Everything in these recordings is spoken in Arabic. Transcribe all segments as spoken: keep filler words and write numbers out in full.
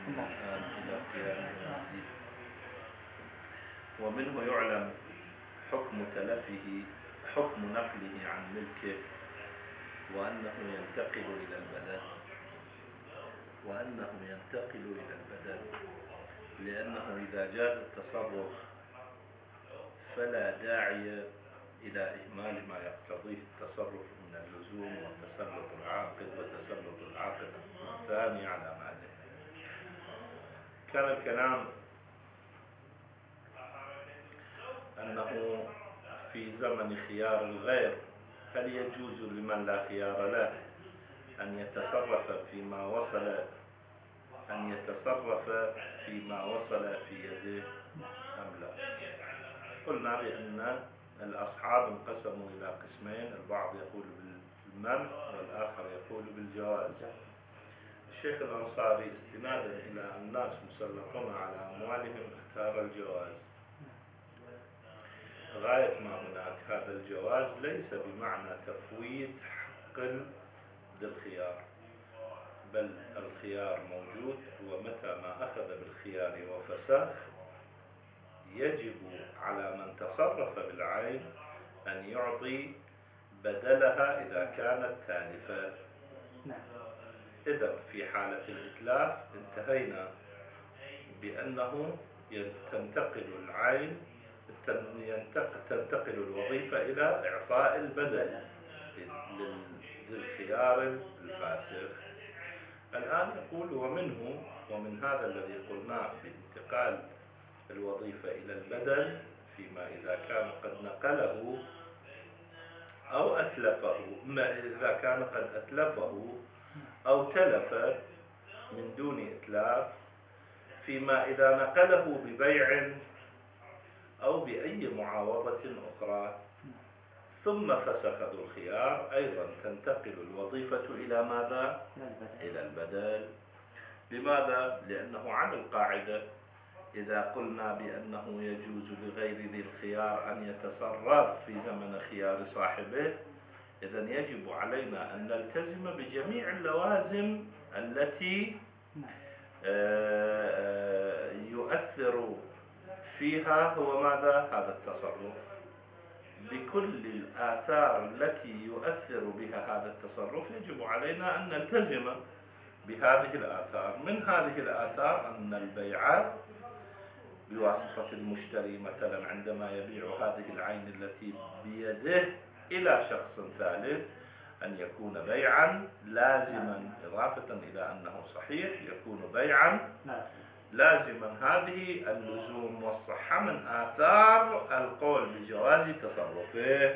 الآن إلى قيام الحديث. ومنه يعلم حكم تلفه حكم نقله عن ملكه، وأنه ينتقل إلى البدل وأنه ينتقل إلى البدل لأنه إذا جاز التصرف فلا داعي إلى إهمال ما يقتضيه التصرف من اللزوم وتسلط العاقل وتسلط العاقل الثاني على ماله. كان الكلام أنه في زمن خيار الغير هل يجوز لمن لا خيار له أن يتصرف فيما وصل أن يتصرف فيما وصل في يده أم لا؟ قلنا بأن الأصحاب انقسموا إلى قسمين، البعض يقول بالمنع والآخر يقول بالجواز. الشيخ الأنصاري استنادا إلى الناس مسلطون على أموالهم اختار الجواز. غاية ما هناك هذا الجواز ليس بمعنى تفويت حق ذي الخيار، بل الخيار موجود، ومتى ما أخذ بالخيار وفسخ يجب على من تصرف بالعين أن يعطي بدلها إذا كانت تالفة. إذا في حالة الإتلاف انتهينا بأنه تنتقل العين تنتقل الوظيفة إلى إعطاء البدل للخيار الفاسخ. الآن يقول ومنه ومن هذا الذي قلناه بانتقال الوظيفة إلى البدل فيما إذا كان قد نقله أو أتلفه، ما إذا كان قد أتلفه أو تلف من دون إتلاف، فيما إذا نقله ببيع أو بأي معاوضة أخرى ثم فسخ ذو الخيار أيضا تنتقل الوظيفة إلى ماذا؟ إلى البدل. لماذا؟ لأنه عن القاعدة إذا قلنا بأنه يجوز لغير ذي الخيار أن يتصرف في زمن خيار صاحبه، إذن يجب علينا أن نلتزم بجميع اللوازم التي يؤثر فيها هو ماذا؟ هذا التصرف، بكل الآثار التي يؤثر بها هذا التصرف يجب علينا أن نلتزم بهذه الآثار. من هذه الآثار أن البيع بواسطة المشتري مثلا عندما يبيع هذه العين التي بيده إلى شخص ثالث أن يكون بيعا لازما، إضافة إلى أنه صحيح يكون بيعا لازما. هذه اللزوم والصحة من آثار القول بجواز تصرفه.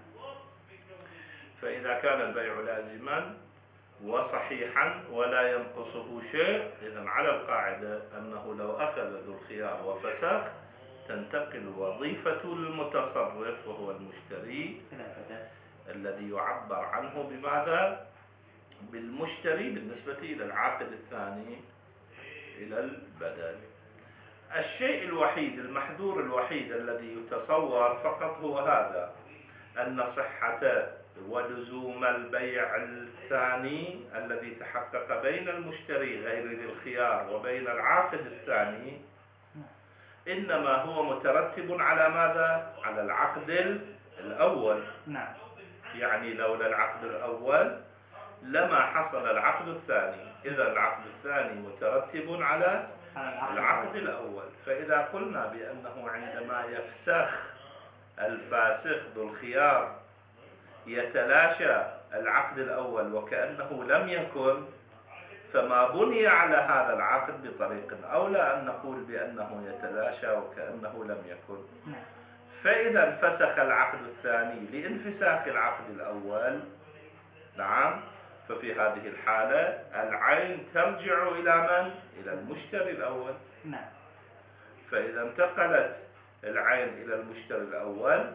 فإذا كان البيع لازما وصحيحا ولا ينقصه شيء، إذن على القاعدة أنه لو أخذ ذو الخيار وفسخ تنتقل وظيفة المتصرف وهو المشتري الذي يعبر عنه بماذا؟ بالمشتري بالنسبة إلى العاقد الثاني إلى البدل. الشيء الوحيد المحذور الوحيد الذي يتصور فقط هو هذا، أن صحة ولزوم البيع الثاني الذي تحقق بين المشتري غير ذي الخيار وبين العاقد الثاني إنما هو مترتب على ماذا؟ على العقد الأول. نعم. يعني لولا العقد الأول لما حصل العقد الثاني، إذا العقد الثاني مترتب على العقد الأول. فإذا قلنا بأنه عندما يفسخ الفاسخ ذو الخيار يتلاشى العقد الأول وكأنه لم يكن، فما بني على هذا العقد بطريق أولى أن نقول بأنه يتلاشى وكأنه لم يكن. فإذا انفسخ العقد الثاني لانفساخ العقد الأول، نعم، ففي هذه الحالة العين ترجع إلى من؟ إلى المشتري الأول. فإذا انتقلت العين إلى المشتري الأول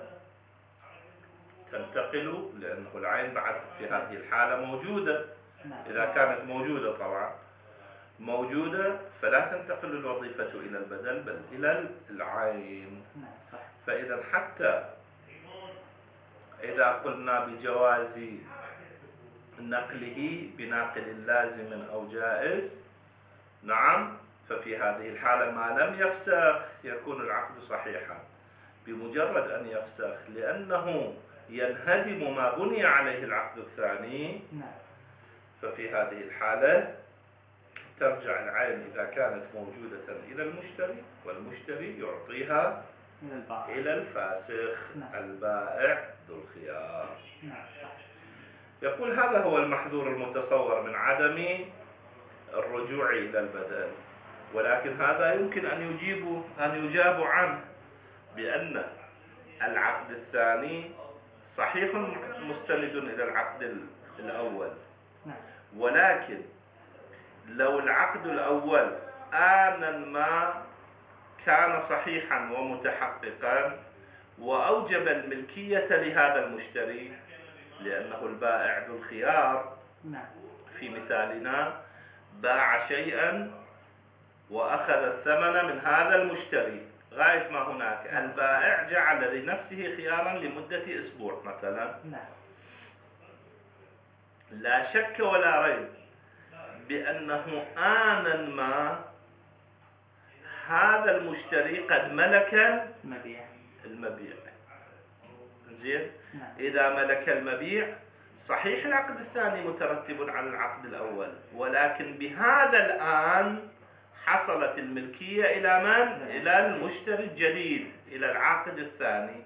تنتقل، لأنه العين بعد في هذه الحالة موجودة، إذا كانت موجودة طبعا موجودة فلا تنتقل الوظيفة إلى البدل بل إلى العين. فإذا حتى إذا قلنا بجواز نقله بناقل لازم أو جائز نعم، ففي هذه الحالة ما لم يفسخ يكون العقد صحيحا. بمجرد أن يفسخ لأنه ينهدم ما بني عليه العقد الثاني، ففي هذه الحالة ترجع العين إذا كانت موجودة إلى المشتري، والمشتري يعطيها إلى الفاسخ البائع ذو الخيار. يقول هذا هو المحذور المتصور من عدم الرجوع إلى البدل، ولكن هذا يمكن أن يجيب أن يجاب عنه بأن العقد الثاني صحيح مستند إلى العقد الأول، ولكن لو العقد الأول آنا ما كان صحيحا ومتحققا وأوجب الملكية لهذا المشتري، لأنه البائع ذو الخيار في مثالنا باع شيئا وأخذ الثمن من هذا المشتري غاية ما هناك، البائع جعل لنفسه خيارا لمدة أسبوع مثلا، لا شك ولا ريب بأنه آنا ما هذا المشتري قد ملك المبيع. المبيع زين، إذا ملك المبيع صحيح العقد الثاني مترتب على العقد الأول، ولكن بهذا الآن حصلت الملكية إلى من؟ إلى المشتري الجديد، إلى العقد الثاني.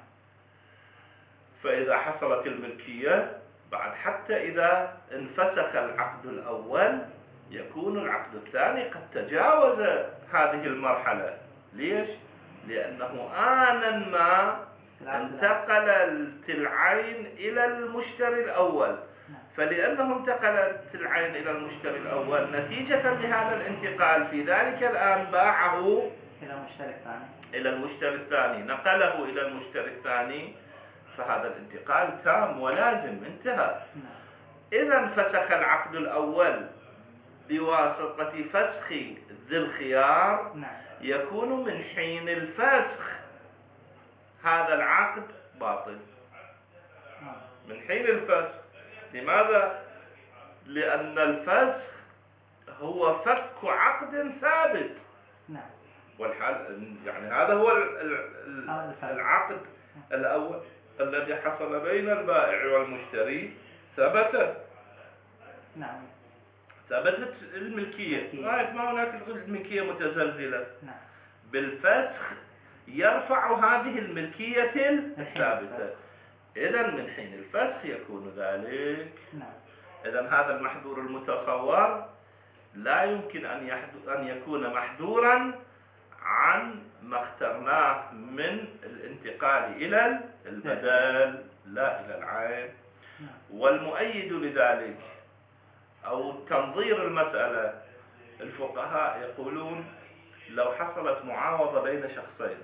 فإذا حصلت الملكية بعد، حتى إذا انفسخ العقد الأول يكون العقد الثاني قد تجاوز هذه المرحلة. ليش؟ لأنه آنا ما انتقلت العين إلى المشتري الأول، فلأنه انتقلت العين إلى المشتري الأول نتيجة لهذا الانتقال في ذلك الآن باعه إلى المشتري الثاني إلى المشتري الثاني نقله إلى المشتري الثاني، فهذا الانتقال تام ولازم انتهى. إذا انفسخ العقد الأول بواسطة فسخ ذي الخيار، يكون من حين الفسخ هذا العقد باطل من حين الفسخ. لماذا؟ لأن الفسخ هو فك عقد ثابت، والحال يعني هذا هو العقد الأول الذي حصل بين البائع والمشتري، ثبت نعم ثبتت الملكية غاية ما هناك الملكية متزلزلة. بالفسخ يرفع هذه الملكية الثابتة. إذا من حين الفسخ يكون ذلك. إذا هذا المحذور المتصور لا يمكن أن أن يكون محذورا عن ما اخترناه من الانتقال إلى البدل لا إلى العين. والمؤيد لذلك أو تنظير المسألة، الفقهاء يقولون لو حصلت معاوضة بين شخصين،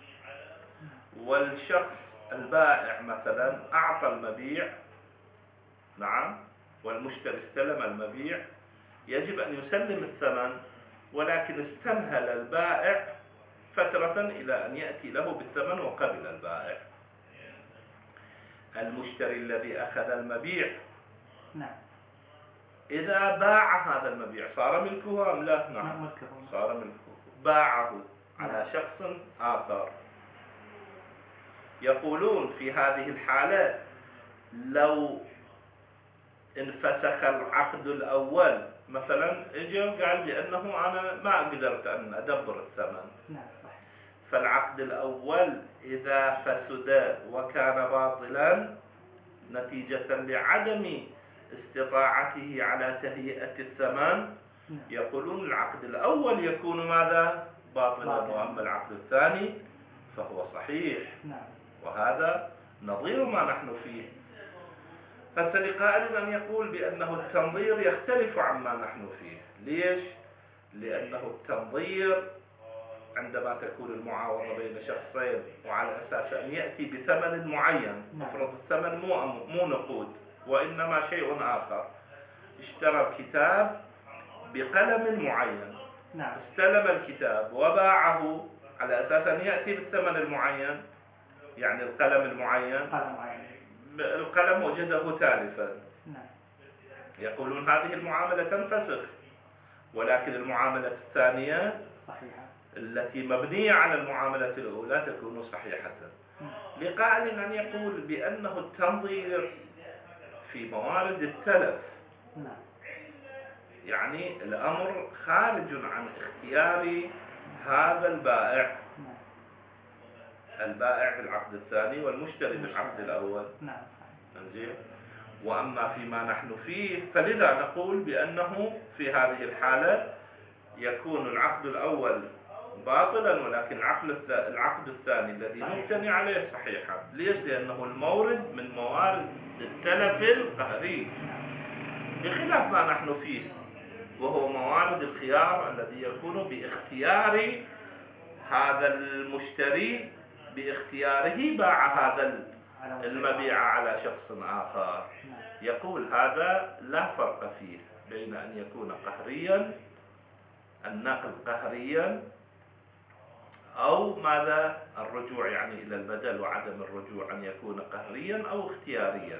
والشخص البائع مثلا أعطى المبيع نعم والمشتري استلم المبيع، يجب أن يسلم الثمن، ولكن استمهل البائع فترة إلى أن يأتي له بالثمن وقبل البائع. المشتري الذي أخذ المبيع نعم إذا باع هذا المبيع صار ملكه أم لا؟ نعم صار ملكه، باعه على شخص آخر. يقولون في هذه الحالة لو انفسخ العقد الأول مثلا، اجى وقال بأنه أنا ما قدرت أن أدبر الثمن، فالعقد الأول إذا فسد وكان باطلا نتيجة لعدم استطاعته على تهيئة الثمن، يقولون العقد الأول يكون ماذا؟ باطلا، وأما العقد الثاني فهو صحيح. وهذا نظير ما نحن فيه. هسه لقائل أن يقول بأنه التنظير يختلف عما نحن فيه. ليش؟ لأنه التنظير عندما تكون المعاوضة بين شخصين وعلى أساس أن يأتي بثمن معين، نفرض الثمن مو مو نقود وإنما شيء آخر، اشترى الكتاب بقلم معين، استلم الكتاب وباعه على أساس أن يأتي بالثمن المعين، يعني القلم المعين القلم وجده تالفا، يقولون هذه المعاملة تنفسخ، ولكن لكن المعاملة الثانية صحيحة التي مبنية على المعاملة الأولى تكون صحيحة. لقائل أن يقول بأنه التنظير في موارد التلف، نعم يعني الأمر خارج عن اختيار هذا البائع، البائع في العقد الثاني والمشتري في العقد الأول. نعم. زين. وأما فيما نحن فيه فلذا نقول بأنه في هذه الحالة يكون العقد الأول باطلا، ولكن العقد العقد الثاني الذي نبتني عليه صحيحا. ليش؟ لأنه المورد من موارد التلف القهري، بخلاف ما نحن فيه وهو موارد الخيار الذي يكون باختيار هذا المشتري، باختياره باع هذا المبيع على شخص آخر. يقول هذا لا فرق فيه بين أن يكون قهريا، النقل قهريا، أو ماذا الرجوع يعني إلى البدل وعدم الرجوع أن يكون قهريا أو اختياريا.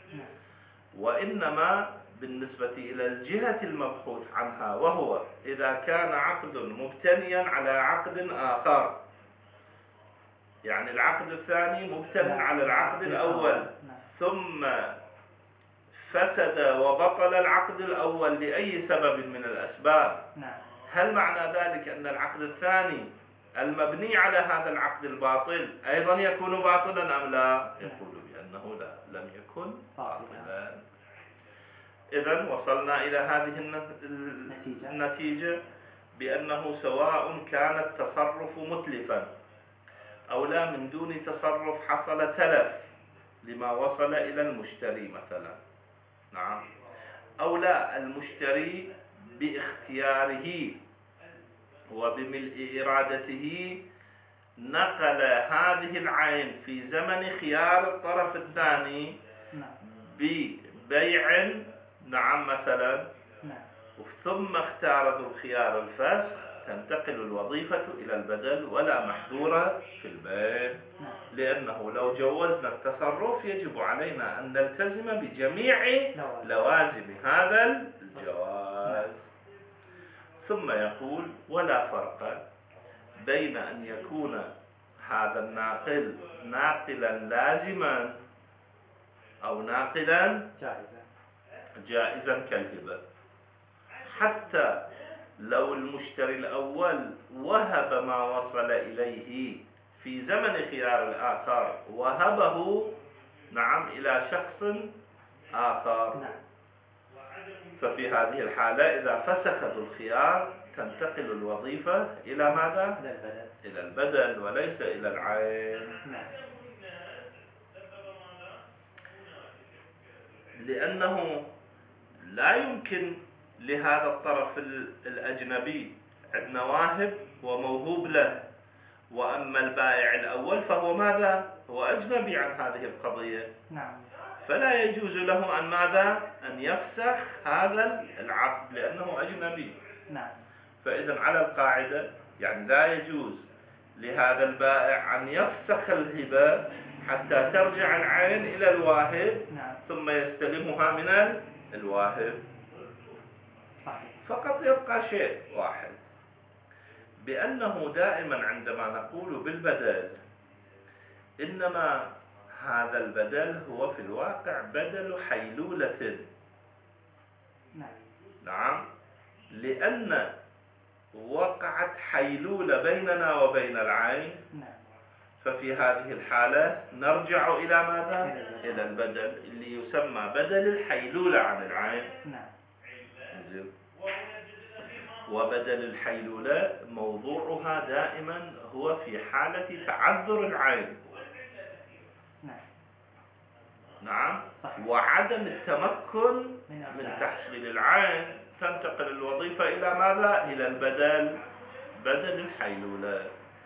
وإنما بالنسبة إلى الجهة المبحوث عنها، وهو إذا كان عقد مبتنيا على عقد آخر، يعني العقد الثاني مبتنى على العقد الأول ثم فسد وبطل العقد الأول لأي سبب من الأسباب، هل معنى ذلك أن العقد الثاني المبني على هذا العقد الباطل أيضا يكون باطلا أم لا؟ يقول بأنه لا، لم يكن باطلا. إذن وصلنا إلى هذه النتيجة بأنه سواء كان التصرف متلفا أو لا، من دون تصرف حصل تلف لما وصل إلى المشتري مثلا، نعم، أو لا، المشتري باختياره وبملء إرادته نقل هذه العين في زمن خيار الطرف الثاني ببيع، نعم مثلا، ثم اختار ذو الخيار الفسخ، تنتقل الوظيفة إلى البدل ولا محظورة في البيع، لأنه لو جوزنا التصرف يجب علينا أن نلتزم بجميع لوازم هذا الجواز. ثم يقول ولا فرق بين أن يكون هذا الناقل ناقلا لازما أو ناقلا جائزا كالهبة، حتى لو المشتري الأول وهب ما وصل إليه في زمن خيار الآخر، وهبه، نعم، إلى شخص آخر، ففي هذه الحالة إذا فسخ ذو الخيار تنتقل الوظيفة إلى ماذا؟ إلى البدل وليس إلى العين، لأنه لا يمكن لهذا الطرف الأجنبي، عندنا واهب وموهوب له، وأما البائع الأول فهو ماذا؟ هو أجنبي عن هذه القضية، فلا يجوز له أن ماذا؟ أن يفسخ هذا العقد لأنه أجنبي. فإذا على القاعدة يعني لا يجوز لهذا البائع أن يفسخ الهبة حتى ترجع العين إلى الواهب ثم يستلمها من الواهب. فقط يبقى شيء واحد، بأنه دائما عندما نقول بالبدل إنما هذا البدل هو في الواقع بدل حيلولة، نعم، لأن وقعت حيلولة بيننا وبين العين، ففي هذه الحالة نرجع إلى ماذا؟ إلى البدل اللي يسمى بدل الحيلولة عن العين. وبدل الحيلولة موضوعها دائما هو في حالة تعذر العين، نعم، وعدم التمكن من تحصيل العين، تنتقل الوظيفة إلى ماذا؟ إلى البدل، بدل الحيلولة.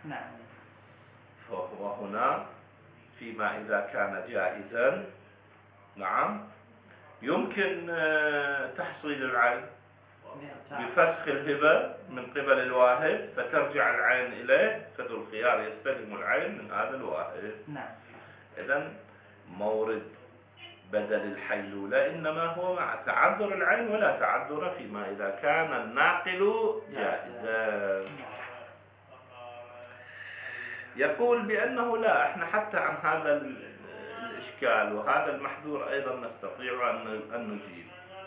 فهو هنا فيما إذا كان جائزا، نعم، يمكن تحصيل العين بفسخ الهبة من قبل الواهب فترجع العين إليه، فذو الخيار يستلم العين من هذا الواهب. إذن مورد بدل الحيلولة إنما هو مع تعذر العين ولا تعذر فيما إذا كان الناقل جائزا. يقول بأنه لا، احنا حتى عن هذا الإشكال وهذا المحذور أيضا نستطيع أن نجيب،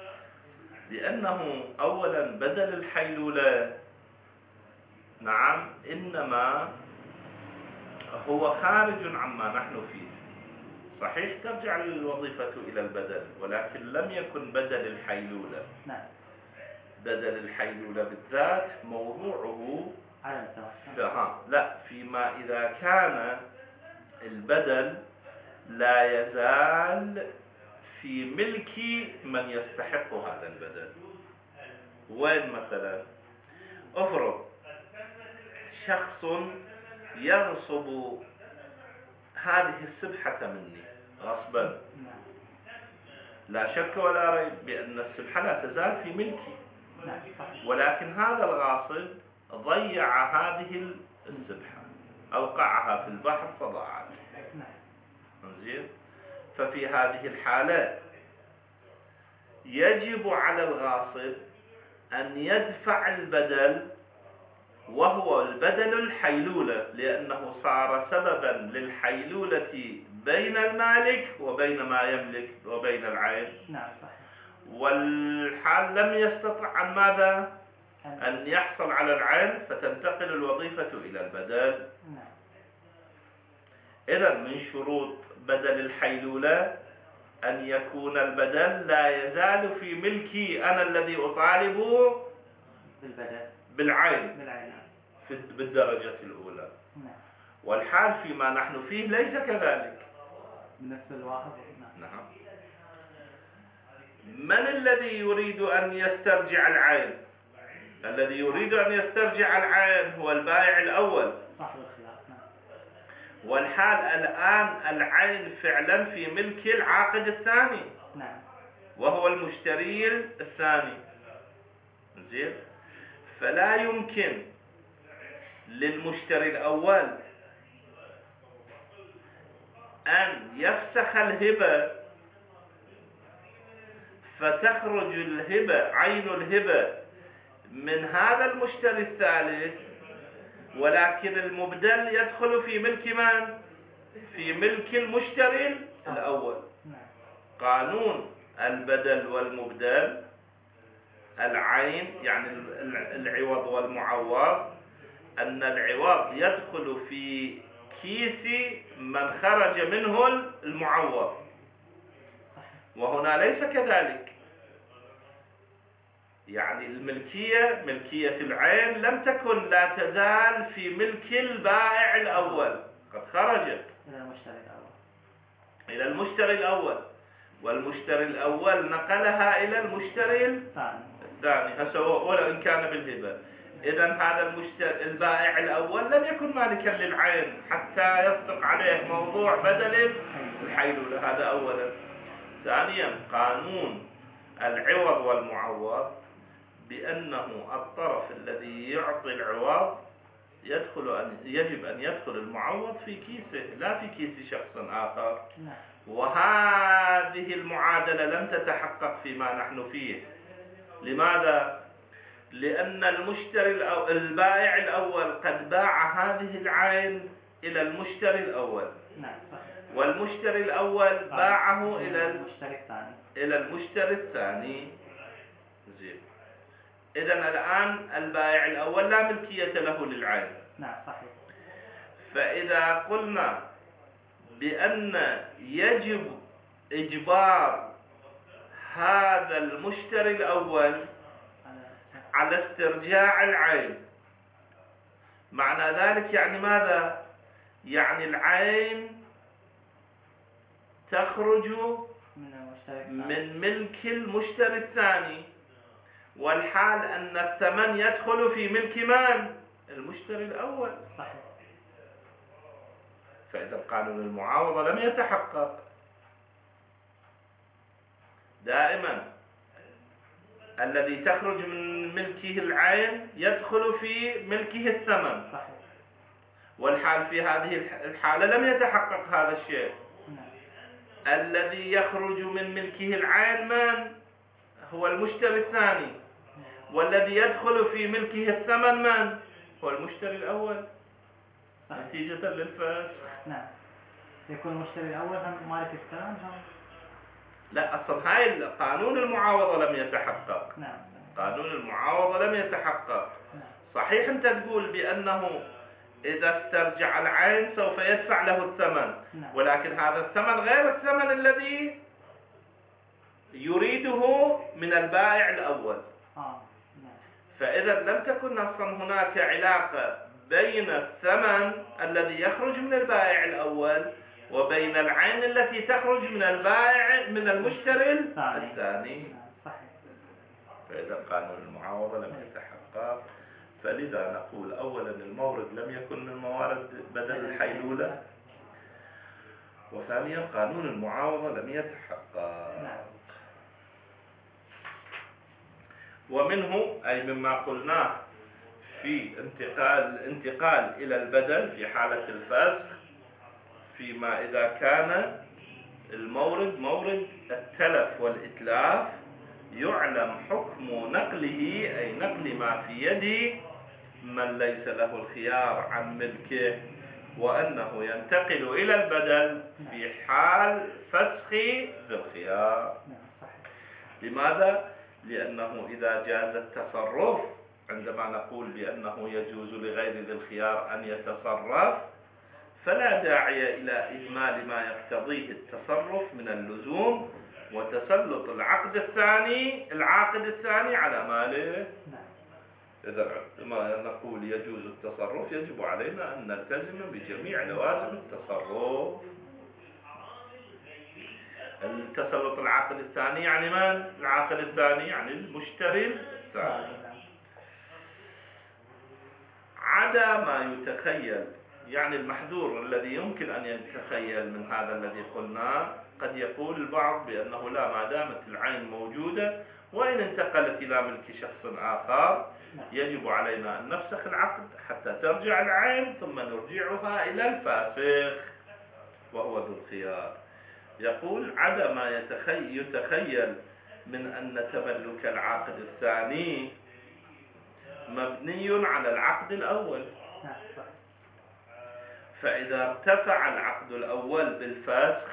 لأنه أولا بدل الحيلولة نعم إنما هو خارج عما نحن فيه. صحيح ترجع الوظيفة إلى البدل، ولكن لم يكن بدل الحيلولة. نعم. بدل الحيلولة بالذات موضوعه ها لا فيما إذا كان البدل لا يزال في ملك من يستحق هذا البدل. وين مثلا؟ افرض شخص يغصب هذه السبحة مني غصبا، لا شك ولا ريب بأن السبحة لا تزال في ملكي، ولكن هذا الغاصب ضيع هذه السبحة، أوقعها في البحر فضاعت. زين؟ ففي هذه الحالة يجب على الغاصب أن يدفع البدل، وهو البدل الحيلولة، لأنه صار سببا للحيلولة بين المالك وبين ما يملك وبين العين. نعم صحيح. والحال لم يستطع عن ماذا؟ أن يحصل على العين، فتنتقل الوظيفة إلى البدل. نعم. إذا من شروط بدل الحيلولة أن يكون البدل لا يزال في ملكي أنا الذي أطالب بالبدل بالعين بالعين في بالدرجة الأولى. نعم. والحال فيما نحن فيه ليس كذلك. بنفس الواحد. نعم. من الذي يريد أن يسترجع العين؟ الذي يريد أن يسترجع العين هو البائع الأول. صاحب الخيار. نعم. والحال الآن العين فعلا في ملك العاقد الثاني. نعم. وهو المشتري الثاني. زين؟ فلا يمكن للمشتري الأول أن يفسخ الهبة فتخرج الهبة عين الهبة من هذا المشتري الثالث، ولكن المبدل يدخل في ملك من؟ في ملك المشتري الأول. قانون البدل والمبدل العين يعني العوض والمعوض، أن العوض يدخل في كيس من خرج منه المعوض، وهنا ليس كذلك. يعني الملكية ملكية العين لم تكن لا تزال في ملك البائع الأول، قد خرجت إلى المشتري الأول إلى المشتري الأول، والمشتري الأول نقلها إلى المشتري الثاني هسه ولو إن كان بالهبة. إذا هذا المشتري البائع الأول لم يكن مالكا للعين حتى يصدق عليه موضوع بدل الحيلولة. هذا أولا. ثانيا قانون العوض والمعوض بأنه الطرف الذي يعطي العوض يدخل أن يجب أن يدخل المعوض في كيسه لا في كيس شخص آخر. وهذه المعادلة لم تتحقق فيما نحن فيه. لماذا؟ لأن المشتري الأو... البائع الأول قد باع هذه العين إلى المشتري الأول. نعم. والمشتري الأول باعه إلى المشتري الثاني إلى المشتري الثاني. زين. إذن الآن البائع الأول لا ملكية له للعين. نعم صحيح. فإذا قلنا بأن يجب إجبار هذا المشتري الأول على استرجاع العين، معنى ذلك يعني ماذا؟ يعني العين تخرج من ملك المشتري الثاني، والحال أن الثمن يدخل في ملك من؟ المشتري الأول. صحيح. فإذا قانون المعاوضة لم يتحقق. دائما الذي تخرج من ملكه العين يدخل في ملكه الثمن. صحيح. والحال في هذه الحالة لم يتحقق هذا الشيء. الذي يخرج من ملكه العين من؟ هو المشتري الثاني، والذي يدخل في ملكه الثمن من؟ هو المشتري الأول نتيجة للفسخ. نعم، يكون المشتري الأول هم مالك الثمن هم. لا، أصلا هاي قانون المعاوضة لم يتحقق. نعم. قانون المعاوضة لم يتحقق. نعم. صحيح أنت تقول بأنه إذا استرجع العين سوف يدفع له الثمن. نعم. ولكن هذا الثمن غير الثمن الذي يريده من البائع الأول. آه. نعم. فإذا لم تكن أصلا هناك علاقة بين الثمن الذي يخرج من البائع الأول وبين العين التي تخرج من البائع من المشتري الثاني. صحيح. فإذا قانون المعاوضة لم يتحقق، فلذا نقول أولا المورد لم يكن من موارد بدل الحيلولة، وثانيا قانون المعاوضة لم يتحقق. ومنه أي مما قلناه في انتقال الانتقال إلى البدل في حالة الفسخ، فيما إذا كان المورد مورد التلف والإتلاف يعلم حكم نقله، أي نقل ما في يد من ليس له الخيار عن ملكه، وأنه ينتقل إلى البدل في حال فسخ ذي الخيار. لماذا؟ لأنه إذا جاز التصرف، عندما نقول بأنه يجوز لغير ذي الخيار أن يتصرف، فلا داعي إلى إهمال ما يقتضيه التصرف من اللزوم وتسلط العقد الثاني العاقد الثاني على ماله. إذا عندما نقول يجوز التصرف يجب علينا أن نلتزم بجميع لوازم التصرف. التسلط العقد الثاني يعني من؟ العاقد الثاني يعني المشتري الثاني. عدا ما يتخيل، يعني المحذور الذي يمكن أن يتخيل من هذا الذي قلناه، قد يقول البعض بأنه لا، ما دامت العين موجودة وإن انتقلت إلى ملك شخص آخر يجب علينا أن نفسخ العقد حتى ترجع العين ثم نرجعها إلى الفاسخ وهو ذو الخيار. يقول عدا ما يتخيل, يتخيل من أن تملك العقد الثاني مبني على العقد الأول، فإذا ارتفع العقد الأول بالفسخ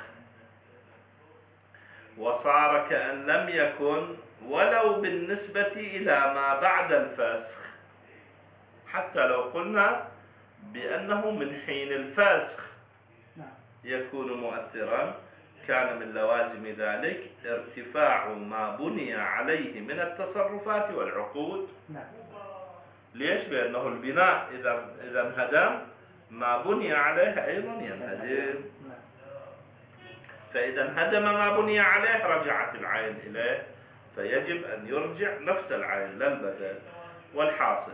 وصار كأن لم يكن ولو بالنسبة إلى ما بعد الفسخ، حتى لو قلنا بأنه من حين الفسخ يكون مؤثرا، كان من لوازم ذلك ارتفاع ما بني عليه من التصرفات والعقود. ليش؟ لأنه البناء إذا إذا انهدم ما بني عليه أيضا ينهدم، فإذا انهدم ما بني عليه رجعت العين إليه، فيجب أن يرجع نفس العين لا البدل. والحاصل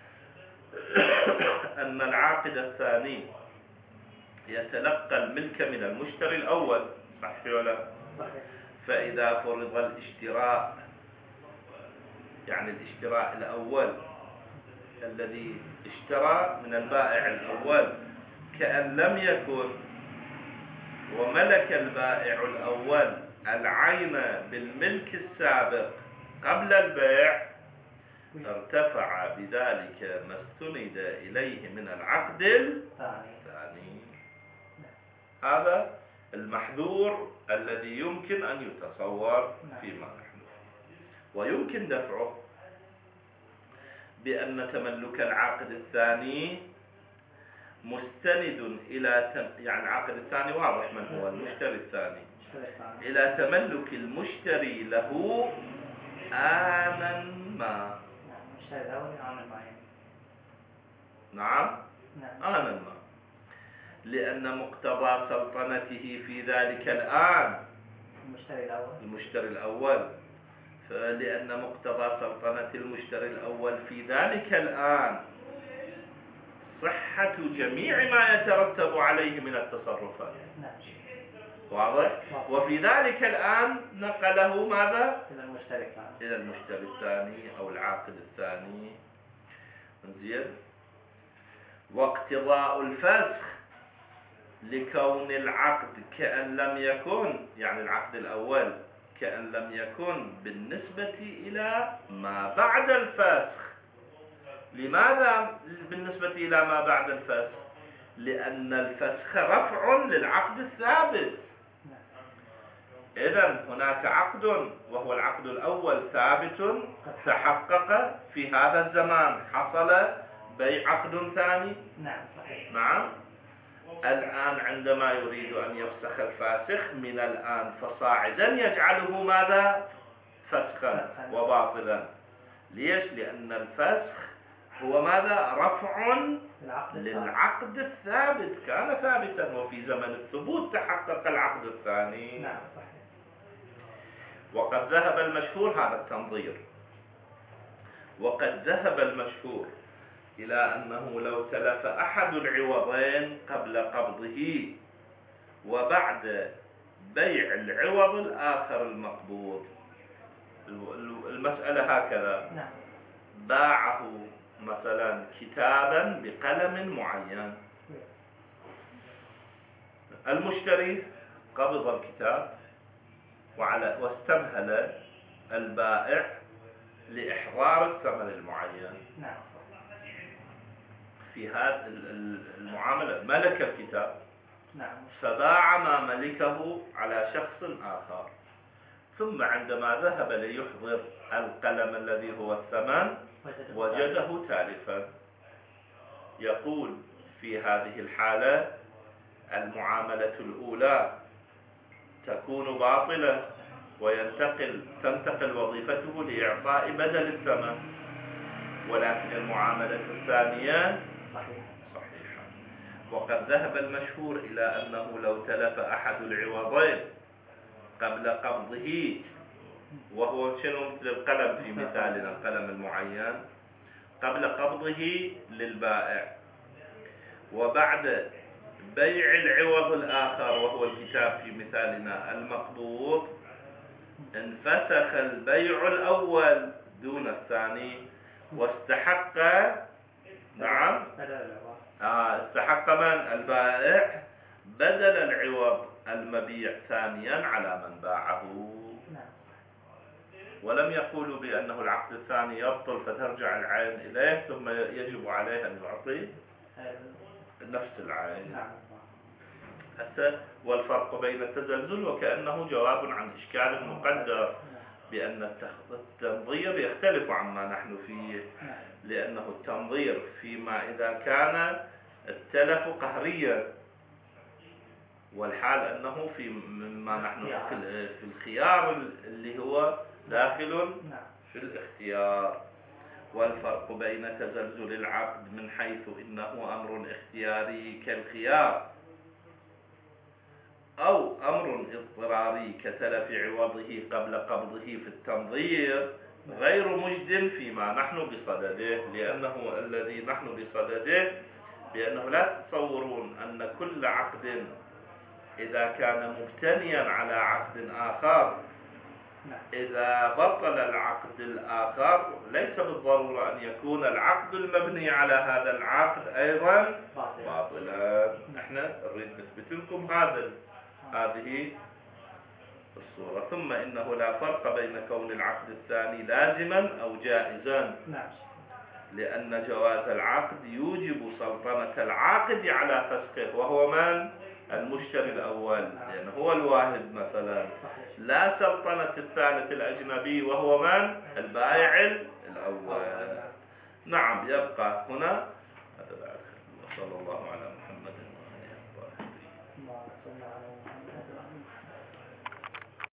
أن العاقد الثاني يتلقى الملك من المشتري الأول، صحيح ولا؟ فإذا فرض الاشتراء، يعني الاشتراء الأول الذي اشترى من البائع الأول كأن لم يكن، وملك البائع الأول العين بالملك السابق قبل البيع، ارتفع بذلك ما استند إليه من العقد الثاني. هذا المحذور الذي يمكن أن يتصور فيما نحن فيه، ويمكن دفعه بأن تملك العقد الثاني مستند إلى تم... يعني العقد الثاني واضح من هو المشتري الثاني، إلى تملك المشتري له آنا ما. نعم، آنا ما، لأن مقتضى سلطنته في ذلك الآن المشتري الأول المشتري الأول فلأن مقتضى سلطنة المشتري الأول في ذلك الآن صحة جميع ما يترتب عليه من التصرفات. واضح؟ وفي ذلك الآن نقله ماذا؟ إلى المشتري الثاني إلى المشتري الثاني أو العاقد الثاني. زين. واقتضاء الفسخ لكون العقد كأن لم يكن، يعني العقد الأول كأن لم يكن بالنسبة إلى ما بعد الفسخ. لماذا بالنسبة إلى ما بعد الفسخ؟ لأن الفسخ رفع للعقد الثابت. إذن هناك عقد وهو العقد الأول ثابت تحقق في هذا الزمان، حصل بيع عقد ثاني. نعم صحيح. نعم. الآن عندما يريد أن يفسخ الفاسخ من الآن فصاعدا يجعله ماذا؟ فسخا وباطلا. ليش؟ لأن الفسخ هو ماذا؟ رفع للعقد الثابت، كان ثابتا وفي زمن الثبوت تحقق العقد الثاني. نعم صحيح. وقد ذهب المشهور هذا التنظير، وقد ذهب المشهور إلى أنه لو تلف أحد العوضين قبل قبضه وبعد بيع العوض الآخر المقبوض، المسألة هكذا: نعم. باعه مثلا كتابا بقلم معين، المشتري قبض الكتاب وعلى واستمهل البائع لإحضار الثمن المعين. نعم. في هذه المعاملة ملك الكتاب، نعم، فباع ما ملكه على شخص آخر، ثم عندما ذهب ليحضر القلم الذي هو الثمن وجده تالفا. يقول في هذه الحالة المعاملة الأولى تكون باطلة وينتقل تنتقل وظيفته لإعطاء بدل الثمن، ولكن المعاملة الثانية صحيحة. وقد ذهب المشهور إلى أنه لو تلف أحد العوضين قبل قبضه، وهو شنو؟ مثل القلم في مثالنا، القلم المعين، قبل قبضه للبائع وبعد بيع العوض الآخر وهو الكتاب في مثالنا المقبوض، انفسخ البيع الأول دون الثاني واستحق نعم آه استحق من؟ البائع بدل العوض المبيع ثانيا على من باعه. ولم يقولوا بأنه العقد الثاني يبطل فترجع العين إليه ثم يجب عليه أن يعطي نفس العين. هسه والفرق بين التزلزل وكأنه جواب عن إشكال مقدر، بأن التنظير يختلف عما نحن فيه، لأنه التنظير فيما إذا كان التلف قهريا، والحال أنه في مما نحن في الخيار اللي هو داخل في الاختيار. والفرق بين تزلزل العقد من حيث إنه أمر اختياري كالخيار أو أمر اضطراري كتلف عوضه قبل قبضه في التنظير غير مجد فيما نحن بصدده، لأنه الذي نحن بصدده بأنه لا تتصورون أن كل عقد إذا كان مبتنيا على عقد آخر إذا بطل العقد الآخر ليس بالضرورة أن يكون العقد المبني على هذا العقد أيضا باطلا. احنا نريد نثبت لكم هذا هذه الصورة. ثم إنه لا فرق بين كون العقد الثاني لازما أو جائزا، لأن جواز العقد يوجب سلطنة العاقد على فسخه، وهو من؟ المشتري الأول، لأنه هو الواهب مثلا، لا سلطنة الثالث الأجنبي وهو من؟ البائع الأول. نعم، يبقى هنا هذا. صلى الله على محمد وآله وصحبه.